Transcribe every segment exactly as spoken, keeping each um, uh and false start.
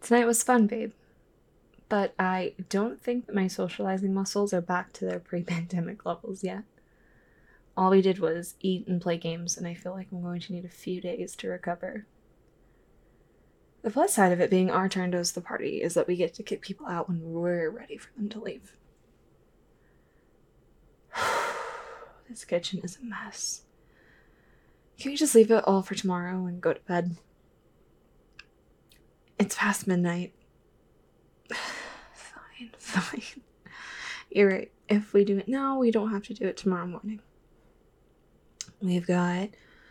Tonight was fun, babe, but I don't think that my socializing muscles are back to their pre pandemic levels yet. All we did was eat and play games, and I feel like I'm going to need a few days to recover. The plus side of it being our turn to host the party is that we get to kick people out when we're ready for them to leave. This kitchen is a mess. Can we just leave it all for tomorrow and go to bed? It's past midnight. Fine, fine. You're right. If we do it now, we don't have to do it tomorrow morning. We've got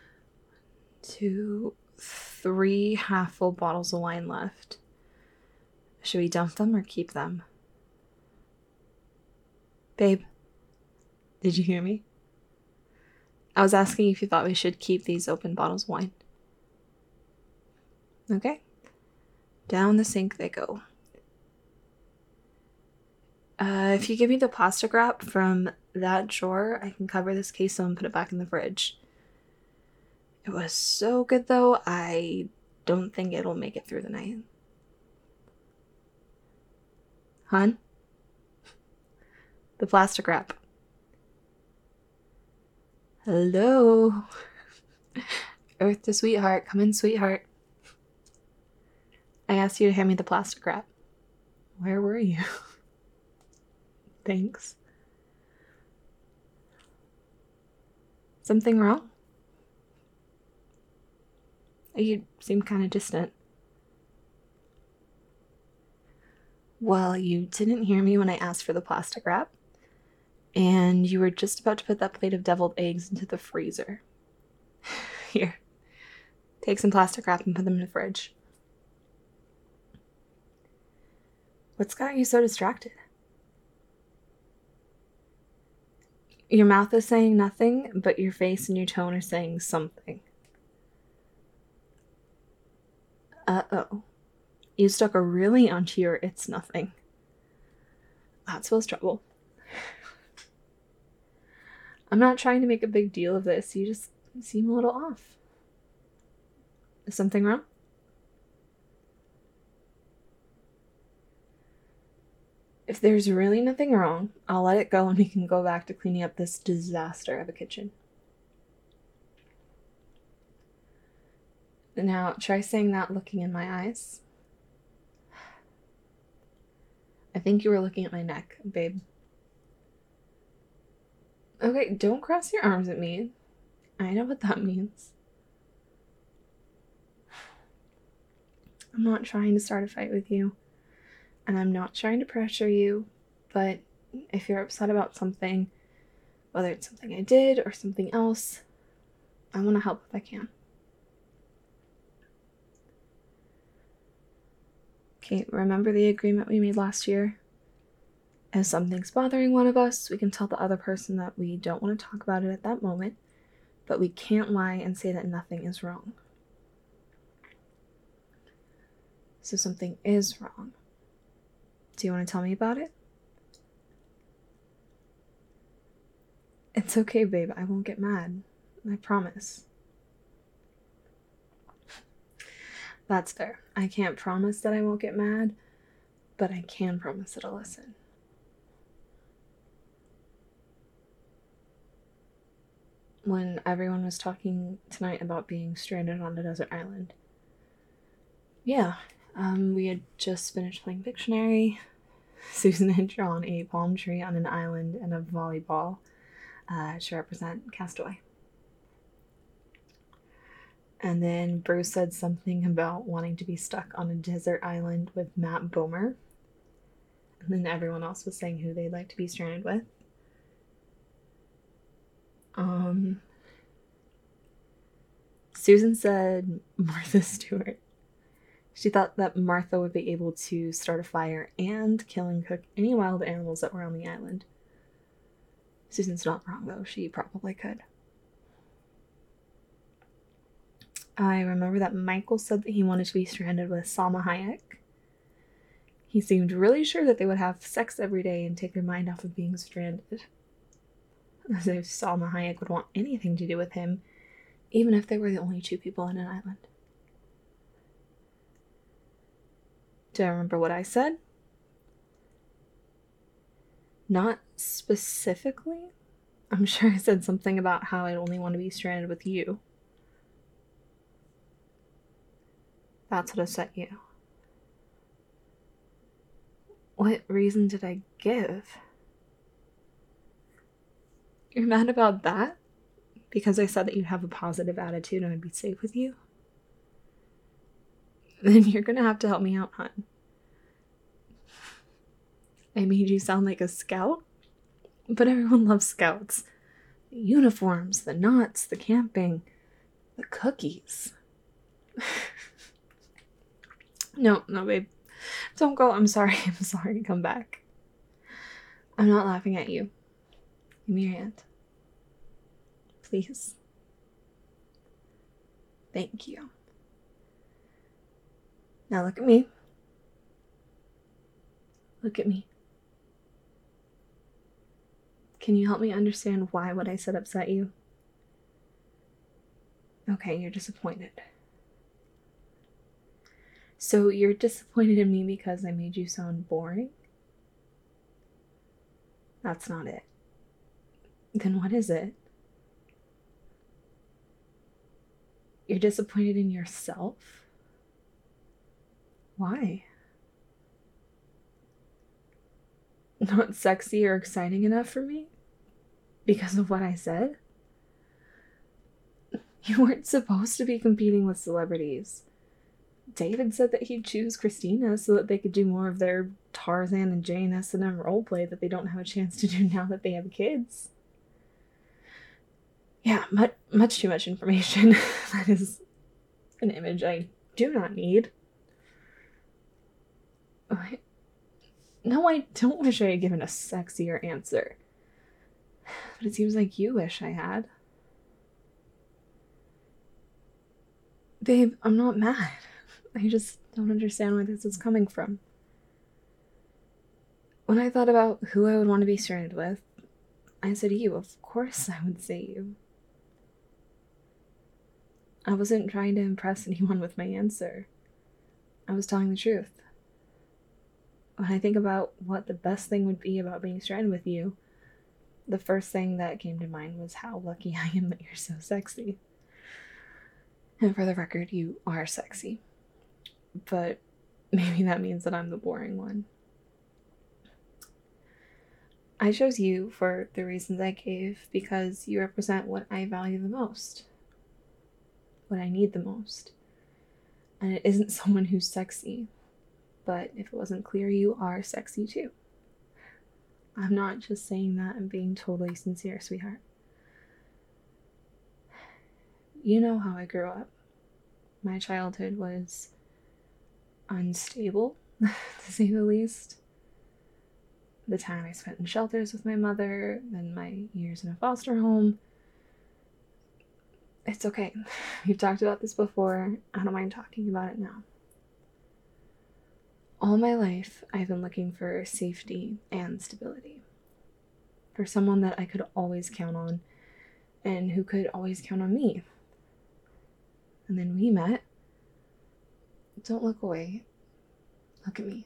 two, three half full bottles of wine left. Should we dump them or keep them? Babe, did you hear me? I was asking if you thought we should keep these open bottles of wine. Okay. Down the sink they go. Uh, if you give me the plastic wrap from that drawer, I can cover this queso and put it back in the fridge. It was so good, though, I don't think it'll make it through the night. Hun? The plastic wrap. Hello? Earth to sweetheart. Come in, sweetheart. I asked you to hand me the plastic wrap. Where were you? Thanks. Something wrong? You seem kind of distant. Well, you didn't hear me when I asked for the plastic wrap, and you were just about to put that plate of deviled eggs into the freezer. Here, take some plastic wrap and put them in the fridge. What's got you so distracted? Your mouth is saying nothing, but your face and your tone are saying something. Uh-oh. You stuck a really onto your it's nothing. That spells trouble. I'm not trying to make a big deal of this. You just seem a little off. Is something wrong? If there's really nothing wrong, I'll let it go and we can go back to cleaning up this disaster of a kitchen. Now, try saying that looking in my eyes. I think you were looking at my neck, babe. Okay, don't cross your arms at me. I know what that means. I'm not trying to start a fight with you, and I'm not trying to pressure you, but if you're upset about something, whether it's something I did or something else, I want to help if I can. Okay, remember the agreement we made last year? If something's bothering one of us, we can tell the other person that we don't want to talk about it at that moment, but we can't lie and say that nothing is wrong. So something is wrong. Do you want to tell me about it? It's okay, babe. I won't get mad. I promise. That's fair. I can't promise that I won't get mad, but I can promise that I'll listen. When everyone was talking tonight about being stranded on a desert island, yeah, um, we had just finished playing Pictionary. Susan had drawn a palm tree on an island and a volleyball uh, to represent Castaway. And then Bruce said something about wanting to be stuck on a desert island with Matt Bomer. And then everyone else was saying who they'd like to be stranded with. Um, Susan said Martha Stewart. She thought that Martha would be able to start a fire and kill and cook any wild animals that were on the island. Susan's not wrong, though. She probably could. I remember that Michael said that he wanted to be stranded with Salma Hayek. He seemed really sure that they would have sex every day and take their mind off of being stranded. As if Salma Hayek would want anything to do with him, even if they were the only two people on an island. Do I remember what I said? Not specifically. I'm sure I said something about how I'd only want to be stranded with you. That's what upset you. What reason did I give? You're mad about that? Because I said that you'd have a positive attitude and I'd be safe with you? Then you're gonna have to help me out, hon. I made you sound like a scout? But everyone loves scouts. The uniforms, the knots, the camping, the cookies. No, no, babe. Don't go. I'm sorry. I'm sorry. Come back. I'm not laughing at you. Give me your hand. Please. Thank you. Now look at me. Look at me. Can you help me understand why what I said upset you? Okay, you're disappointed. So you're disappointed in me because I made you sound boring? That's not it. Then what is it? You're disappointed in yourself? Why? Not sexy or exciting enough for me? Because of what I said? You weren't supposed to be competing with celebrities. David said that he'd choose Christina so that they could do more of their Tarzan and Jane S and M roleplay that they don't have a chance to do now that they have kids. Yeah, much, much too much information. That is an image I do not need. I, no, I don't wish I had given a sexier answer. But it seems like you wish I had. Babe, I'm not mad. I just don't understand where this is coming from. When I thought about who I would want to be stranded with, I said you. Of course I would say you. I wasn't trying to impress anyone with my answer. I was telling the truth. When I think about what the best thing would be about being stranded with you, the first thing that came to mind was how lucky I am that you're so sexy. And for the record, you are sexy. But maybe that means that I'm the boring one. I chose you for the reasons I gave because you represent what I value the most. What I need the most. And it isn't someone who's sexy. But if it wasn't clear, you are sexy too. I'm not just saying that, I'm being totally sincere, sweetheart. You know how I grew up. My childhood was unstable, to say the least. The time I spent in shelters with my mother, then my years in a foster home. It's okay. We've talked about this before. I don't mind talking about it now. All my life, I've been looking for safety and stability. For someone that I could always count on and who could always count on me. And then we met. Don't look away. Look at me.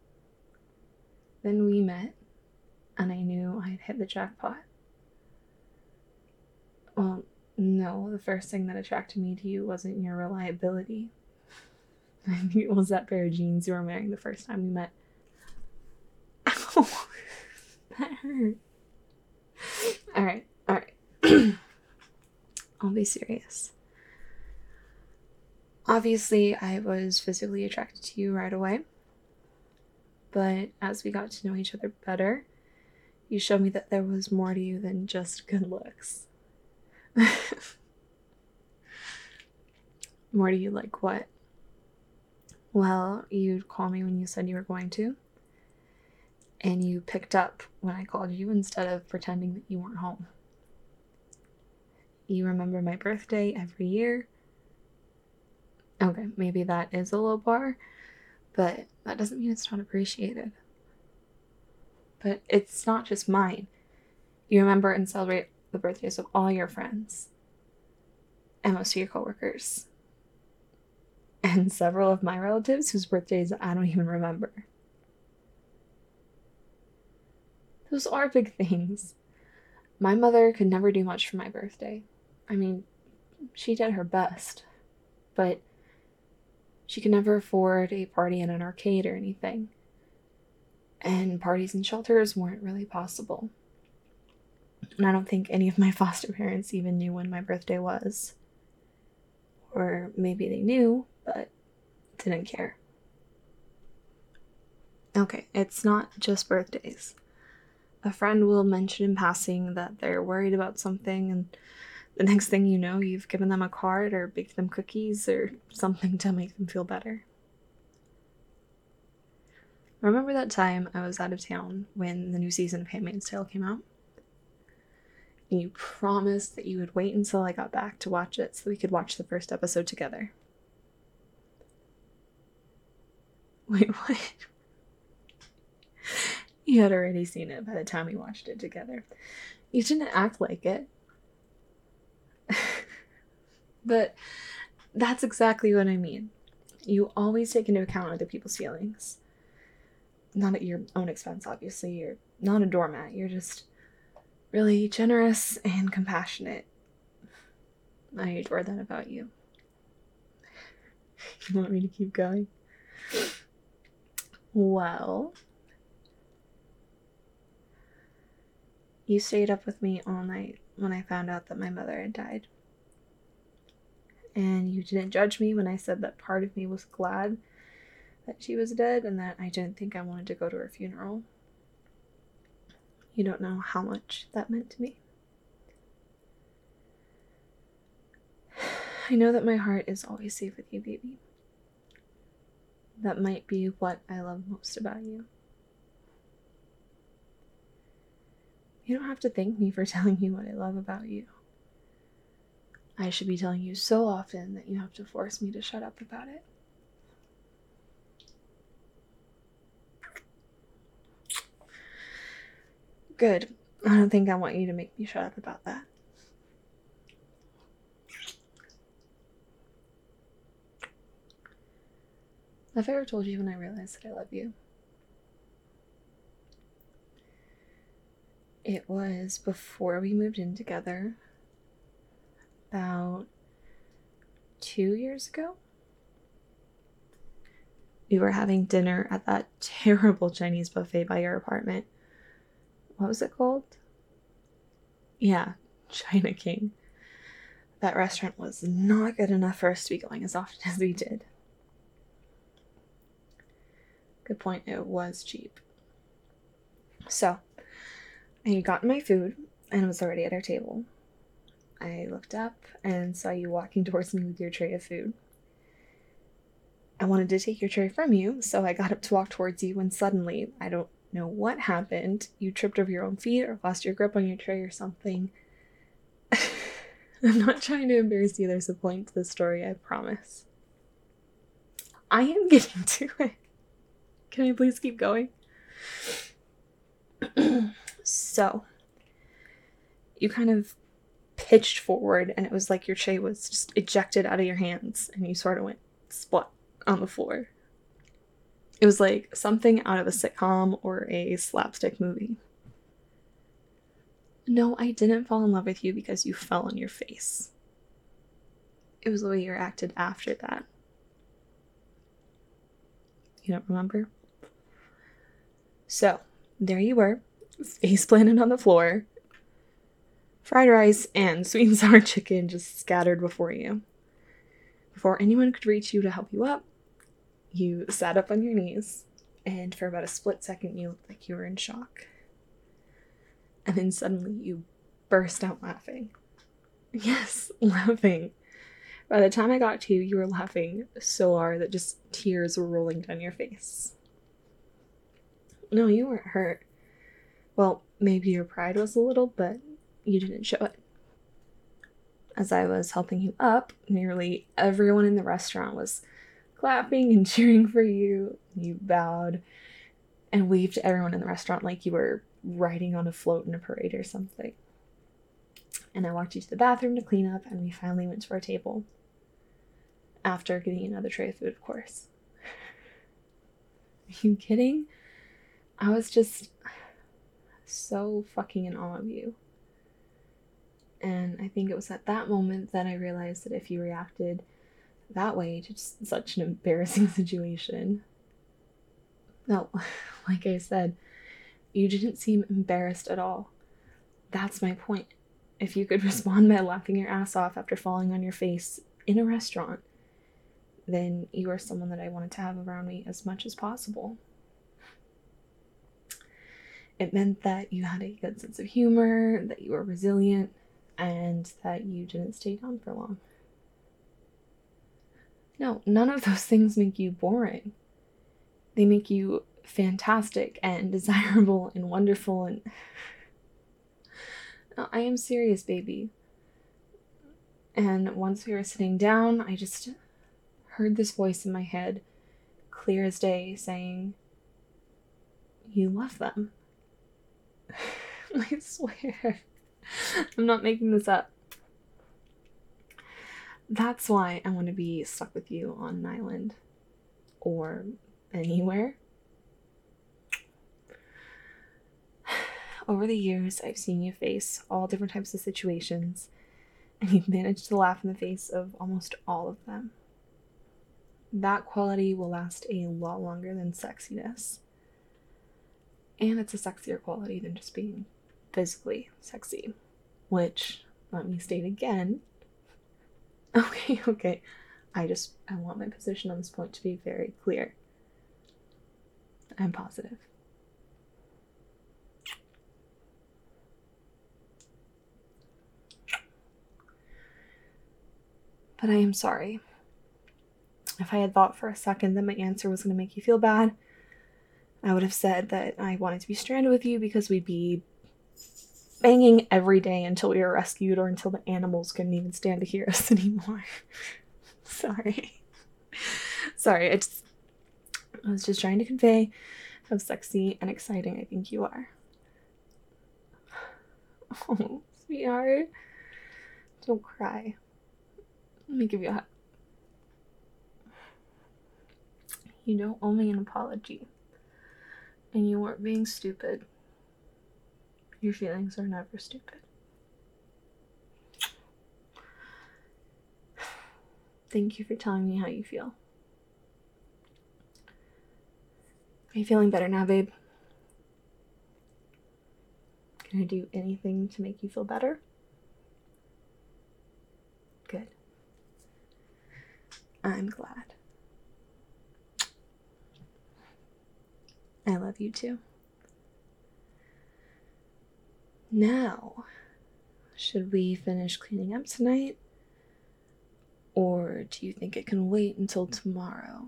Then we met, and I knew I'd hit the jackpot. Well, no, the first thing that attracted me to you wasn't your reliability. I think it was that pair of jeans you were wearing the first time we met. Ow! That hurt. Alright, alright. I'll be serious. Obviously, I was physically attracted to you right away. But as we got to know each other better, you showed me that there was more to you than just good looks. More to you like what? Well, you'd call me when you said you were going to. And you picked up when I called you instead of pretending that you weren't home. You remember my birthday every year. Okay, maybe that is a low bar, but that doesn't mean it's not appreciated. But it's not just mine. You remember and celebrate the birthdays of all your friends and most of your coworkers. and several of my relatives whose birthdays I don't even remember. Those are big things. My mother could never do much for my birthday. I mean, she did her best, but she could never afford a party in an arcade or anything. And parties in shelters weren't really possible. And I don't think any of my foster parents even knew when my birthday was. Or maybe they knew, but didn't care. Okay, it's not just birthdays. A friend will mention in passing that they're worried about something, and the next thing you know, you've given them a card or baked them cookies or something to make them feel better. Remember that time I was out of town when the new season of Handmaid's Tale came out? And you promised that you would wait until I got back to watch it so we could watch the first episode together. Wait, what? You had already seen it by the time we watched it together. You didn't act like it. But that's exactly what I mean. You always take into account other people's feelings. Not at your own expense, obviously. You're not a doormat. You're just really generous and compassionate. I adore that about you. You want me to keep going? Well, you stayed up with me all night when I found out that my mother had died. And you didn't judge me when I said that part of me was glad that she was dead and that I didn't think I wanted to go to her funeral. You don't know how much that meant to me. I know that my heart is always safe with you, baby. That might be what I love most about you. You don't have to thank me for telling you what I love about you. I should be telling you so often that you have to force me to shut up about it. Good. I don't think I want you to make me shut up about that. Have I ever told you when I realized that I love you? It was before we moved in together, about two years ago. We were having dinner at that terrible Chinese buffet by your apartment. What was it called? Yeah, China King. That restaurant was not good enough for us to be going as often as we did. Good point, it was cheap. So, I had gotten my food and was already at our table. I looked up and saw you walking towards me with your tray of food. I wanted to take your tray from you, so I got up to walk towards you when suddenly, I don't know what happened, you tripped over your own feet or lost your grip on your tray or something. I'm not trying to embarrass you, there's a point to the story, I promise. I am getting to it. Can I please keep going? So, you kind of pitched forward and it was like your tray was just ejected out of your hands and you sort of went splat on the floor. It was like something out of a sitcom or a slapstick movie. No, I didn't fall in love with you because you fell on your face. It was the way you acted after that. You don't remember? So, there you were, face planted on the floor, fried rice and sweet and sour chicken just scattered before you. Before anyone could reach you to help you up, you sat up on your knees, and for about a split second you looked like you were in shock. And then suddenly you burst out laughing. Yes, laughing. By the time I got to you, you were laughing so hard that just tears were rolling down your face. No, you weren't hurt. Well, maybe your pride was a little, but you didn't show it. As I was helping you up, nearly everyone in the restaurant was clapping and cheering for you. You bowed and waved to everyone in the restaurant like you were riding on a float in a parade or something. And I walked you to the bathroom to clean up, and we finally went to our table. After getting another tray of food, of course. Are you kidding? I was just so fucking in awe of you. And I think it was at that moment that I realized that if you reacted that way to just such an embarrassing situation, no, like I said, you didn't seem embarrassed at all. That's my point. If you could respond by laughing your ass off after falling on your face in a restaurant, then you are someone that I wanted to have around me as much as possible. It meant that you had a good sense of humor, that you were resilient, and that you didn't stay down for long. No, none of those things make you boring. They make you fantastic and desirable and wonderful and... No, I am serious, baby. And once we were sitting down, I just heard this voice in my head, clear as day, saying, "You love them." I swear. I'm not making this up. That's why I want to be stuck with you on an island. Or anywhere. Over the years, I've seen you face all different types of situations, and you've managed to laugh in the face of almost all of them. That quality will last a lot longer than sexiness. And it's a sexier quality than just being physically sexy. Which, let me state again. Okay, okay. I just, I want my position on this point to be very clear. I'm positive. But I am sorry. If I had thought for a second that my answer was going to make you feel bad, I would have said that I wanted to be stranded with you because we'd be banging every day until we were rescued or until the animals couldn't even stand to hear us anymore. Sorry. Sorry, I just I was just trying to convey how sexy and exciting I think you are. Oh, sweetheart. Don't cry. Let me give you a hug. You don't owe me an apology. And you weren't being stupid. Your feelings are never stupid. Thank you for telling me how you feel. Are you feeling better now, babe? Can I do anything to make you feel better? Good. I'm glad. I love you too. Now, should we finish cleaning up tonight? Or do you think it can wait until tomorrow?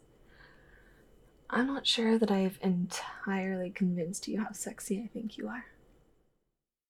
I'm not sure that I've entirely convinced you how sexy I think you are.